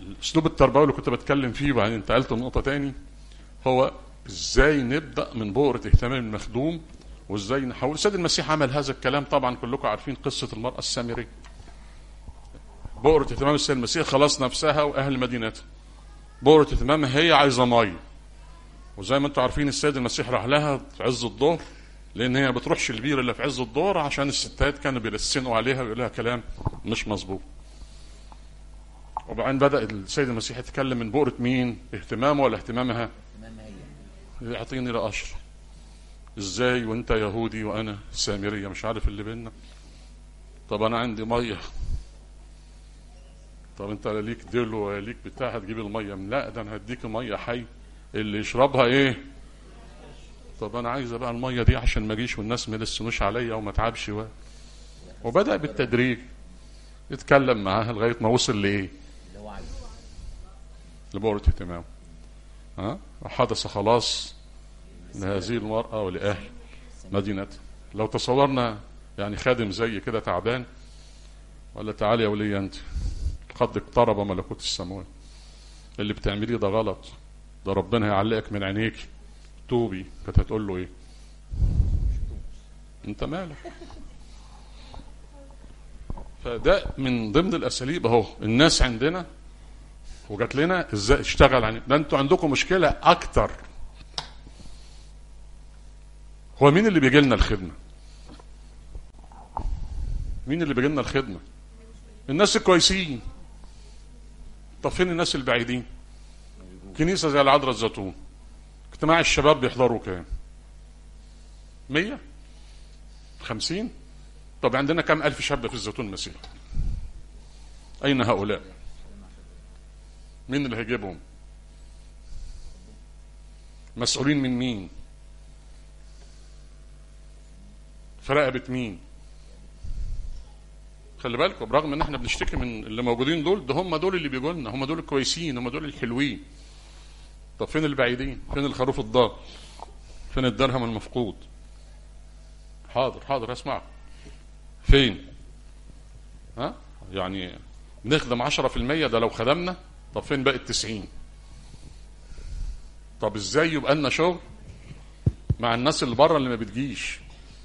الاسلوب التربوي اللي كنت بتكلم فيه وبعدين انتقلت لنقطه تاني، هو ازاي نبدا من بؤره اهتمام المخدوم وازاي نحول. السيد المسيح عمل هذا الكلام، طبعا كلكم عارفين قصه المراه السامريه. بؤره اهتمام السيد المسيح خلاص نفسها واهل مدينتها، بؤره اهتمامها هي عايزه ميه، وزي ما انتم عارفين السيد المسيح راح لها في عز الظهر، لان هي ما بتروحش البير الا في عز الظهر عشان الستات كانوا بيلسنوا عليها ويقول لها كلام مش مظبوط. وبعدين بدا السيد المسيح يتكلم من بؤره مين؟ اهتمامه ولا اهتمامها؟ يعطيني لا اشرب. ازاي وانت يهودي وانا سامريه؟ مش عارف اللي بيننا. طب انا عندي ميه. طب انت لا ليك دلو ولا ليك بتاع هتجيب الميه من؟ لا ده انا هديك ميه حي اللي يشربها ايه. طب انا عايزه بقى الميه دي عشان ما اجيش والناس ما يلسنوش عليا وما اتعبش وبدا بالتدريج يتكلم معاها لغايه ما وصل لايه؟ لبؤره اهتمام. وحدث خلاص لهذه المراه ولاهل مدينتها. لو تصورنا يعني خادم زي كده تعبان، ولا تعالي يا وليه انت قد اقترب ملكوت السماوات، اللي بتعمليه ده غلط، ده ربنا هيعلقك من عينيك، توبي. كانت هتقول له ايه؟ انت مالك؟ فده من ضمن الاساليب اهو الناس عندنا وجات لنا ازاي اشتغل عن ده. انتوا عندكم مشكله اكتر. هو مين اللي بيجي لنا الخدمه؟ مين اللي بيجي لنا الخدمه؟ الناس الكويسين. طب فين الناس البعيدين؟ كنيسه زي العذراء الزيتون اجتماع الشباب بيحضروا كام؟ 100 50. طب عندنا كم ألف شاب في الزيتون مسيح؟ أين هؤلاء؟ مين اللي هيجيبهم؟ مسؤولين من مين؟ في رقبة مين؟ خلي بالكم برغم ان احنا بنشتكي من اللي موجودين دول، ده هم دول اللي بيجوا لنا، هم دول الكويسين، هم دول الحلوين. طب فين البعيدين؟ فين الخروف الضال؟ فين الدرهم المفقود؟ حاضر اسمع. فين؟ يعني بنخدم 10%، ده لو خدمنا. طب فين باقي 90؟ طب ازاي يبقى لنا شغل مع الناس اللي بره اللي ما بتجيش؟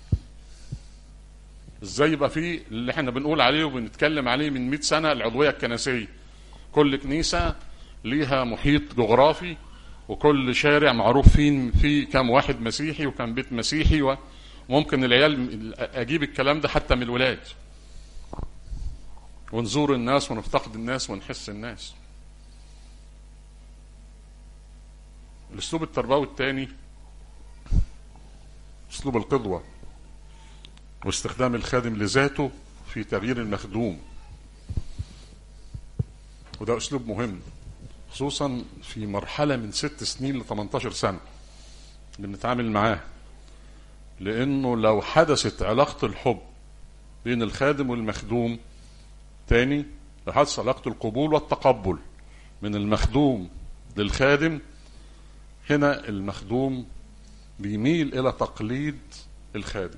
ازاي يبقى في اللي احنا بنقول عليه وبنتكلم عليه من 100 سنة العضوية الكنسية؟ كل كنيسة ليها محيط جغرافي، وكل شارع معروف فيه كم واحد مسيحي وكم بيت مسيحي، وممكن العيال اجيب الكلام ده حتى من الولاد، ونزور الناس ونفتقد الناس ونحس الناس. الاسلوب التربوي الثاني اسلوب القدوة، واستخدام الخادم لذاته في تغيير المخدوم. وده اسلوب مهم خصوصا في مرحلة من 6 سنين ل 18 سنة بنتعامل معاه، لانه لو حدثت علاقة الحب بين الخادم والمخدوم تاني، لو حدث علاقة القبول والتقبل من المخدوم للخادم، هنا المخدوم بيميل الى تقليد الخادم،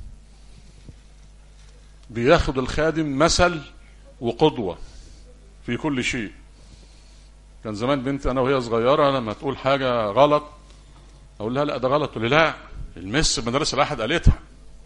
بياخد الخادم مثل وقدوة في كل شيء. كان زمان بنتي انا وهي صغيرة لما تقول حاجة غلط اقول لها لا ده غلط، تقول لي لا المس بمدرسة الاحد قالتها،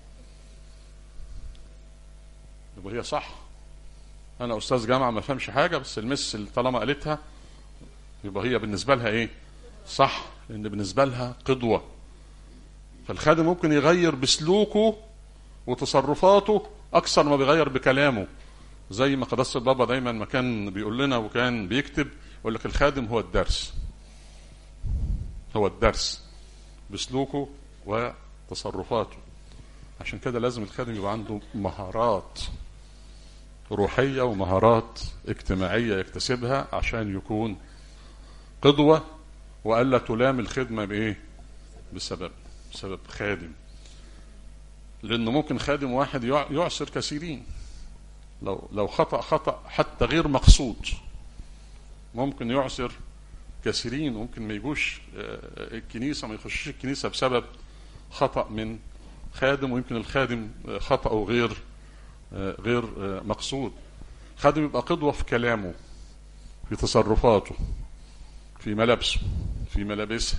يبقى هي صح. انا استاذ جامعة ما فهمش حاجة، بس المس اللي طالما قالتها يبقى هي بالنسبة لها ايه؟ صح، لان بالنسبة لها قدوة. فالخادم ممكن يغير بسلوكه وتصرفاته اكثر ما بيغير بكلامه، زي ما قداسة البابا دايما ما كان بيقول لنا وكان بيكتب، يقول لك الخادم هو الدرس، هو الدرس بسلوكه وتصرفاته. عشان كده لازم الخادم يبقى عنده مهارات روحية ومهارات اجتماعية يكتسبها عشان يكون قدوة، وألا تلام الخدمة بإيه؟ بسبب خادم. لأنه ممكن خادم واحد يعسر كثيرين، لو خطأ حتى غير مقصود ممكن يعسر كثيرين، ممكن ما يجوش الكنيسة، ما يخشش الكنيسة بسبب خطأ من خادم، ويمكن الخادم خطأه غير مقصود. خادم يبقى قدوة في كلامه، في تصرفاته، في ملابسه، في ملابسها.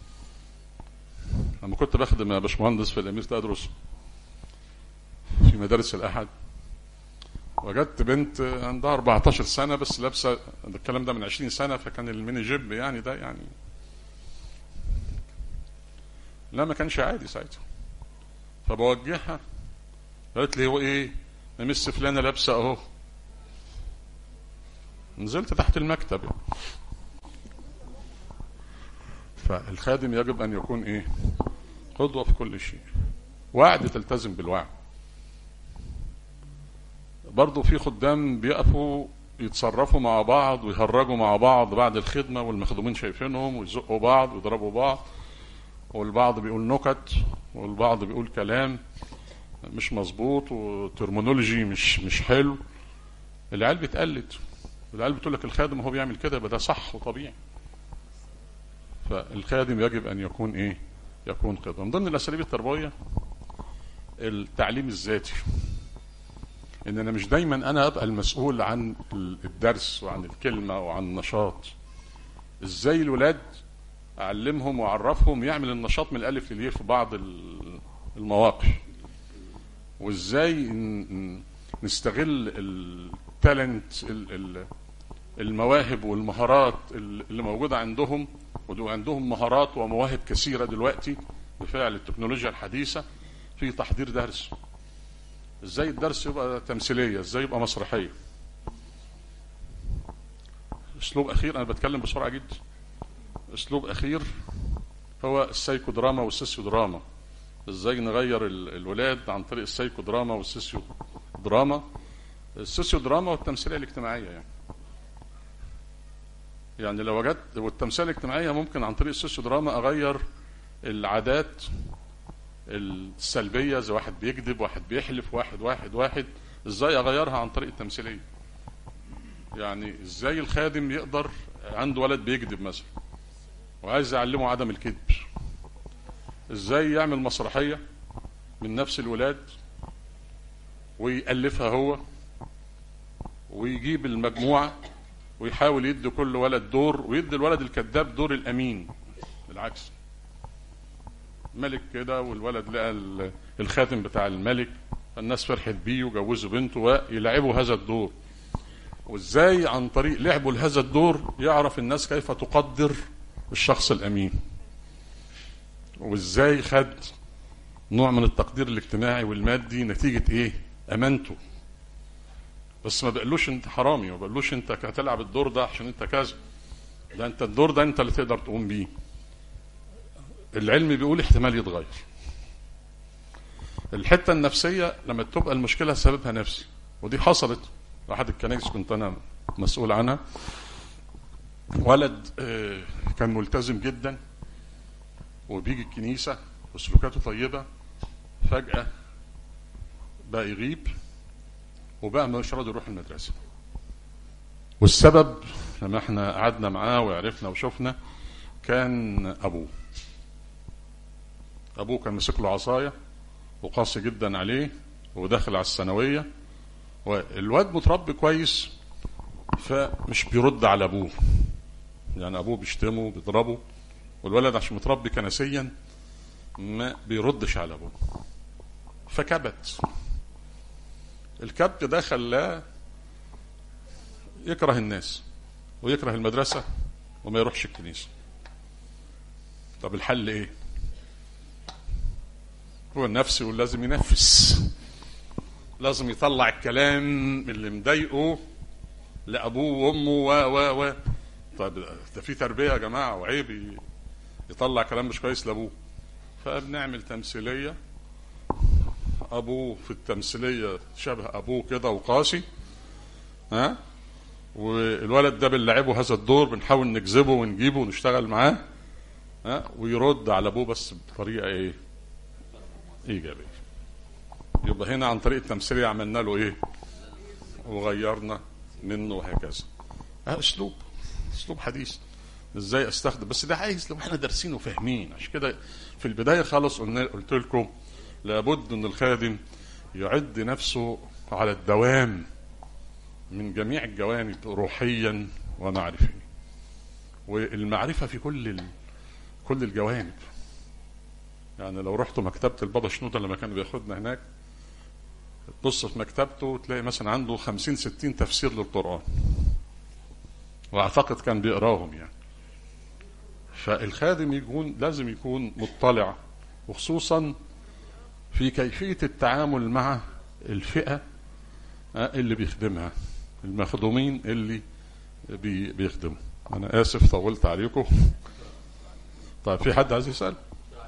لما كنت بخدم يا باشمهندس في الامير تدرس في مدارس الاحد، وجدت بنت عندها 14 سنه بس لابسه، الكلام ده من 20 سنه، فكان الميني جيب يعني ده يعني لا ما كانش عادي ساعتها. فبوجهها، قالت لي هو ايه مس فلانه لابسه اهو. نزلت تحت المكتب. فالخادم يجب ان يكون ايه؟ قدوه في كل شيء، وعد تلتزم بالوعد. برضو في خدام بيقفوا يتصرفوا مع بعض ويهرجوا مع بعض بعد الخدمه، والمخدومين شايفينهم، ويزقوا بعض ويضربوا بعض، والبعض بيقول نكت، والبعض بيقول كلام مش مظبوط وترمينولوجي مش حلو. العيال بتقلد، العيال بتقول لك الخادم هو بيعمل كده يبقى ده صح وطبيعي. فالخادم يجب ان يكون ايه؟ يكون قدوة. من ضمن الاساليب التربويه التعليم الذاتي، ان انا مش دايما انا ابقى المسؤول عن الدرس وعن الكلمه وعن النشاط. ازاي الولاد اعلمهم واعرفهم يعمل النشاط من الالف للياء في بعض المواقف، وازاي نستغل التالنت، المواهب والمهارات اللي موجوده عندهم. وعندهم مهارات ومواهب كثيره دلوقتي بفعل التكنولوجيا الحديثه في تحضير درس. ازاي الدرس يبقى تمثيليه، ازاي يبقى مسرحيه. اسلوب اخير، انا بتكلم بسرعه جدا. اسلوب اخير هو السايكو دراما والسيسيو دراما. ازاي نغير الولاد عن طريق السايكو دراما والسيسيو دراما. السيسيو دراما والتمثيليه الاجتماعيه يعني لو وجدت، والتمثيليه الاجتماعيه ممكن عن طريق السيسيو دراما اغير العادات السلبيه، زي واحد بيكذب، واحد بيحلف، واحد ازاي اغيرها عن طريق التمثيليه. يعني ازاي الخادم يقدر، عنده ولد بيكذب مثلا وعايز يعلمه عدم الكذب، ازاي يعمل مسرحيه من نفس الولاد ويألفها هو ويجيب المجموعه ويحاول يدي كل ولد دور، ويدي الولد الكذاب دور الامين. بالعكس، ملك كده والولد لقى الخاتم بتاع الملك، الناس فرحت بيه وجوزوا بنته ويلعبوا هذا الدور. وازاي عن طريق لعبه لهذا الدور يعرف الناس كيف تقدر الشخص الامين، وازاي خد نوع من التقدير الاجتماعي والمادي نتيجة ايه؟ امانته. بس ما بقلوش انت حرامي، ما بقلوش انت هتلعب الدور ده عشان انت كذا، ده انت الدور ده انت اللي تقدر تقوم بيه. العلم بيقول احتمال يتغير. الحتة النفسية لما تبقى المشكلة سببها نفسي، ودي حصلت احد الكنائس كنت انا مسؤول عنها. ولد كان ملتزم جدا وبيجي الكنيسة وسلوكاته طيبة، فجأة بقى يغيب وبقى مش راضي يروح المدرسة. والسبب لما احنا قعدنا معاه وعرفنا وشفنا كان ابوه كان مسك له عصاية وقاسي جدا عليه وداخل على الثانوية، والواد متربي كويس فمش بيرد على ابوه، يعني ابوه بيشتمه بيضربه، والولد عشان متربي كنسيا ما بيردش على ابوه، فكبت. الكبت ده خلاه يكره الناس ويكره المدرسة وما يروحش الكنيسة. طب الحل ايه؟ هو النفسي ولازم ينفس، لازم يطلع الكلام اللي مضايقه لابوه وامه طيب ده في تربيه يا جماعه، وعيب يطلع كلام مش كويس لابوه. فبنعمل تمثيليه، ابوه في التمثيليه شبه ابوه كده وقاسي، والولد ده بنلعبه هذا الدور، بنحاول نجذبه ونجيبه ونشتغل معاه، ويرد على ابوه بس بطريقه ايه؟ ايجابيه. يبقى هنا عن طريق التمثيليه عملنا له ايه؟ وغيرنا منه، وهكذا. اسلوب حديث ازاي استخدم، بس ده عايز لو احنا دارسين وفاهمين. عشان كده في البدايه خالص قلت لكم لابد ان الخادم يعد نفسه على الدوام من جميع الجوانب، روحيا وانا اعرف ايه. والمعرفه في كل الجوانب. يعني لو رحتوا مكتبه البابا شنودة لما كان بياخدنا هناك، تبص في مكتبته تلاقي مثلا عنده 50-60 تفسير للقران، واعتقد كان بيقراهم يعني. فالخادم لازم يكون مطلع، وخصوصا في كيفيه التعامل مع الفئه اللي بيخدمها، المخدومين اللي بيخدموا. انا اسف طولت عليكم. طيب في حد عايز يسأل؟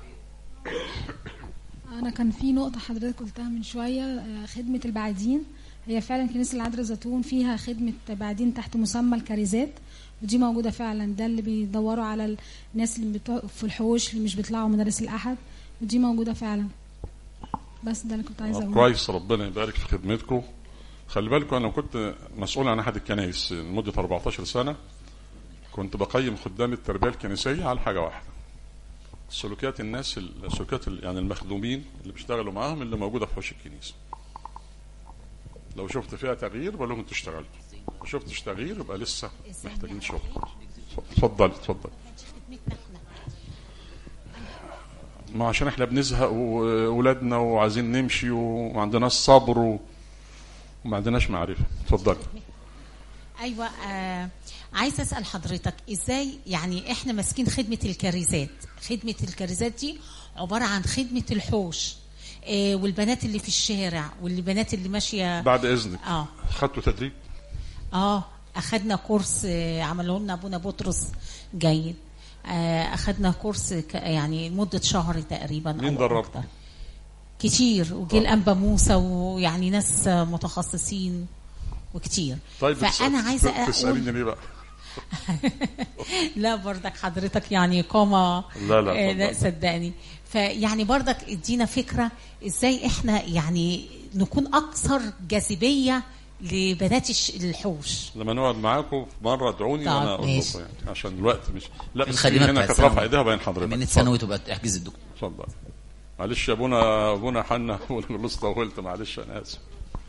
أنا كان في نقطة حضرتك قلتها من شوية، خدمة البعيدين. هي فعلا كنيسة العذراء زيتون فيها خدمة بعيدين تحت مسمى الكاريزات، ودي موجودة فعلا. ده اللي بيدوروا على الناس اللي في الحوش اللي مش بيطلعوا مدارس الأحد، ودي موجودة فعلا. بس ده اللي كنت عايزة أقوله. كويس، ربنا يبارك في خدمتكم. خلي بالكم أنا كنت مسؤول عن أحد الكنائس لمدة 14 سنة. كنت بقيم خدام التربية الكنسية على حاجة واحدة: سلوكيات الناس، السلوكيات يعني المخدومين اللي بيشتغلوا معاهم اللي موجودة في حوش الكنيسة. لو شفت فيها تغيير بقول لهم انتوا اشتغلتوا، ما شفتش تغيير يبقى لسه محتاجين شغل. اتفضل. ما عشان احنا بنزهق وولادنا وعايزين نمشي وما عندناش صبر وما عندناش معرفة. اتفضل. ايوه، عايز اسال حضرتك ازاي يعني احنا ماسكين خدمه الكاريزات. خدمه الكاريزات دي عباره عن خدمه الحوش والبنات اللي في الشارع والبنات اللي ماشيه. بعد اذنك خدتوا تدريب؟ اخدنا كورس عمله لنا ابونا بطرس جيد. اخدنا كورس يعني مده شهر تقريبا. مين دربكم؟ كتير، وجه الانبا موسى ويعني ناس متخصصين وكتير. طيب فانا عايزه اقول تساليني ليه بقى؟ لا برضك حضرتك يعني قامه. لا صدقني. فيعني برضك ادينا فكره ازاي احنا يعني نكون اكثر جاذبيه لبنات الحوش. لما نقعد معاكم مره ادعوني وانا اقول لكم يعني عشان الوقت مش. لا بس هنا كانت رافعه ايديها بين حضرتك من الثانوي تبقى تحجز الدكتور. اتفضل. معلش يا ابونا حنا لسه طولت، معلش انا اسف.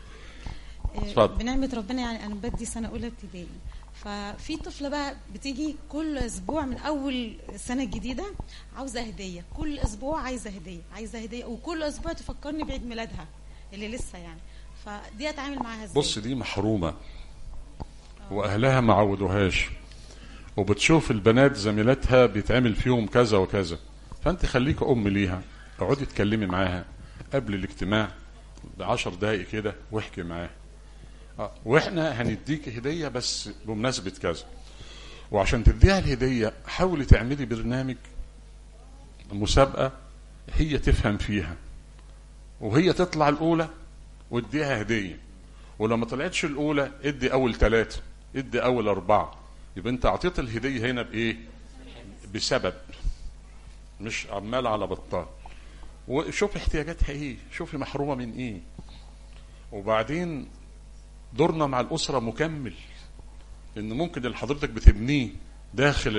بنعمه ربنا يعني انا بدي سنه اولى ابتدائي، ففي طفله بقى بتيجي كل اسبوع من اول السنه الجديده عاوزه هديه، كل اسبوع عايزه هديه، وكل اسبوع تفكرني بعيد ميلادها اللي لسه يعني. فدي اتعامل معاها ازاي؟ بص دي محرومه واهلها ما عودوهاش، وبتشوف البنات زميلاتها بيتعمل فيهم كذا وكذا. فانت خليك ام ليها، اقعدي اتكلمي معاها قبل الاجتماع ب10 دقايق كده واحكي معاها. واحنا هنديك هديه بس بمناسبه كذا. وعشان تديها الهديه حاولي تعملي برنامج مسابقه هي تفهم فيها، وهي تطلع الاولى واديها هديه. ولما طلعتش الاولى ادي اول 3، ادي اول 4. يبقى انت اعطيت الهديه هنا بايه؟ بسبب، مش عمال على بطال. وشوف احتياجاتها ايه، شوفي محرومه من ايه. وبعدين دورنا مع الاسره مكمل، ان ممكن اللي حضرتك بتبنيه داخل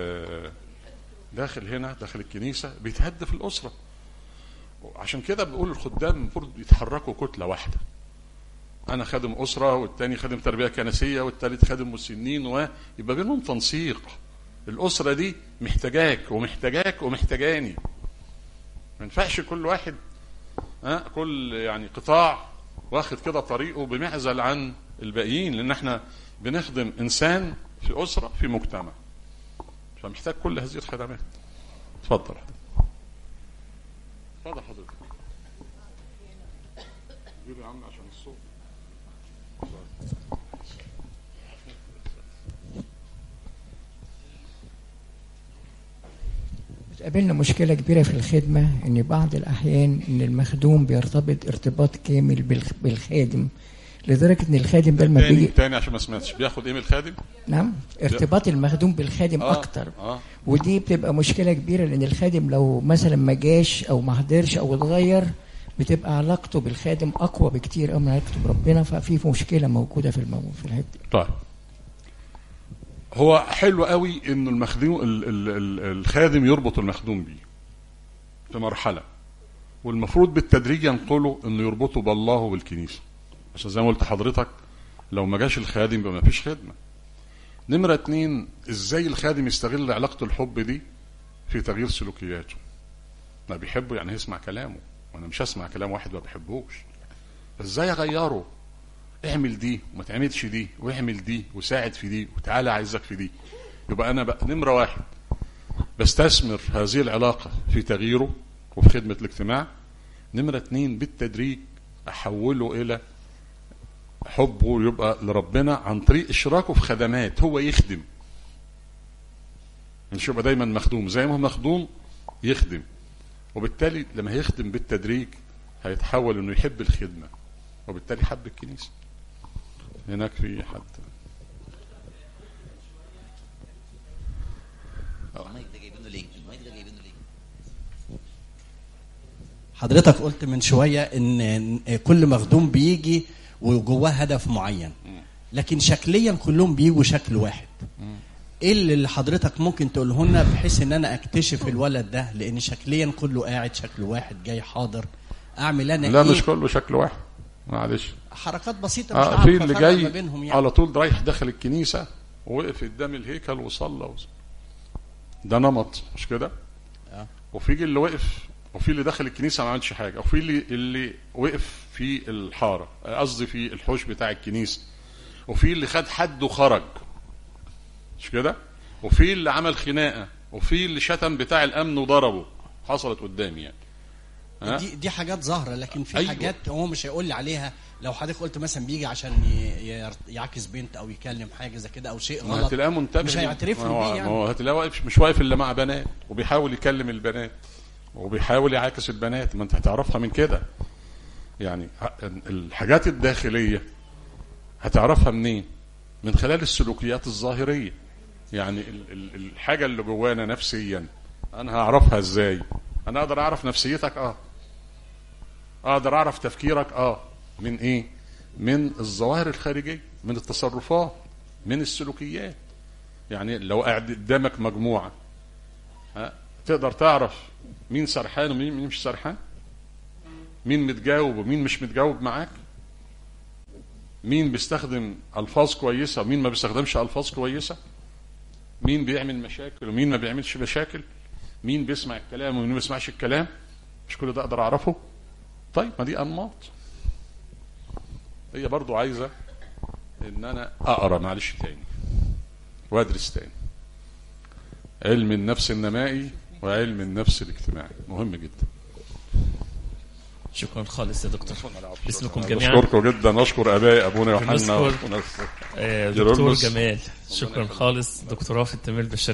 هنا داخل الكنيسه بيتهد في الاسره. عشان كده بقول الخدام المفروض يتحركوا كتله واحده. انا خادم اسره والتاني خادم تربيه كنسيه والتالت خادم مسنين، ويبقى بينهم تنسيق. الاسره دي محتاجاك ومحتاجاني. ما ينفعش كل واحد كل يعني قطاع واخد كده طريقه بمعزل عن الباقيين، لان احنا بنخدم انسان في اسره في مجتمع، فمحتاج كل هذه الخدمات. اتفضل حضرتك. قول يا عم عشان الصوت. بتقابلنا مشكلة كبيرة في الخدمة، ان بعض الاحيان ان المخدوم بيرتبط ارتباط كامل بالخادم، لدرجة ان الخادم ده لما بيجي تاني عشان ما سمعتش بياخد ايه من الخادم؟ نعم، ارتباط المخدوم بالخادم اكتر. ودي بتبقى مشكلة كبيرة، لان الخادم لو مثلا ما جاش او ما حضرش او اتغير بتبقى علاقته بالخادم اقوى بكتير قوي من علاقته بربنا. ففي مشكلة موجودة في الحتة. طيب هو حلو قوي انه الخادم يربط المخدوم بيه في مرحلة، والمفروض بالتدريج ينقله انه يربطه بالله وبالكنيسة، عشان زي ما قلت حضرتك لو ما جاش الخادم يبقى ما فيش خدمة. نمرة 2 ازاي الخادم يستغل علاقة الحب دي في تغيير سلوكياته. ما بيحبه يعني هيسمع كلامه، وانا مش هسمع كلام واحد ما بحبوش. ازاي اغيره؟ اعمل دي وما تعملش دي، واعمل دي وساعد في دي، وتعالى عايزك في دي. يبقى انا بقى نمرة 1 بستثمر هذه العلاقة في تغييره وفي خدمة الاجتماع. نمرة 2 بالتدريج احوله الى حبه يبقى لربنا عن طريق اشراكه في خدمات هو يخدم، مش يبقى دايما مخدوم. زي ما هو مخدوم يخدم، وبالتالي لما يخدم بالتدريج هيتحول انه يحب الخدمة، وبالتالي حب الكنيسة. هناك في حد المايك ده جايبينه ليه؟ المايك ده جايبينه ليه؟ حضرتك قلت من شوية ان كل مخدوم بيجي وجواه هدف معين، لكن شكليا كلهم بيجوا شكل واحد. ايه اللي حضرتك ممكن تقوله لنا بحيث ان انا اكتشف الولد ده؟ لان شكليا كله قاعد شكل واحد جاي حاضر، اعمل انا لا ايه؟ مش كله شكل واحد، معلش. حركات بسيطة مش في اللي جاي ما بينهم يعني. على طول رايح داخل الكنيسة ووقف قدام الهيكل وصلى ده نمط، مش كده؟ وفي اللي وقف، وفي اللي دخل الكنيسة ما عملش حاجة، وفي اللي وقف في الحارة، قصدي في الحوش بتاع الكنيسة، وفي اللي خد حد وخرج، مش كده؟ وفي اللي عمل خناقة، وفي اللي شتم بتاع الأمن وضربه، حصلت قدامي يعني. دي حاجات ظاهرة، لكن في أيوة. حاجات هو مش هيقول لي عليها. لو حضرتك قلت مثلا بيجي عشان يعكس بنت او يكلم حاجه زي كده او شيء غلط، هتلاقيه منتبه، مش هيعترف له بيه يعني. هو هتلاقيه واقف، مش واقف الا مع بنات وبيحاول يكلم البنات وبيحاول يعاكس البنات. ما انت هتعرفها من كده يعني. الحاجات الداخليه هتعرفها منين؟ من خلال السلوكيات الظاهريه. يعني الحاجه اللي جوانا نفسيا انا هعرفها ازاي؟ انا اقدر اعرف نفسيتك، اقدر اعرف تفكيرك، من ايه؟ من الظواهر الخارجيه، من التصرفات، من السلوكيات. يعني لو قاعد قدامك مجموعه، تقدر تعرف مين سرحان ومين مش سرحان، مين متجاوب ومين مش متجاوب معاك، مين بيستخدم الفاظ كويسه ومين ما بيستخدمش الفاظ كويسه، مين بيعمل مشاكل ومين ما بيعملش مشاكل، مين بيسمع الكلام ومين ما بيسمعش الكلام. مش كل ده اقدر اعرفه؟ طيب ما دي انماط. هي برضو عايزه ان انا اقرا معلش تاني وادرس تاني. علم النفس النمائي وعلم النفس الاجتماعي مهم جدا. شكرا خالص يا دكتور، باسمكم جميعا. اشكركم جدا، اشكر ابائي ابونا يوحنا دكتور جمال. شكرا خالص، دكتوراه في التنميه البشريه.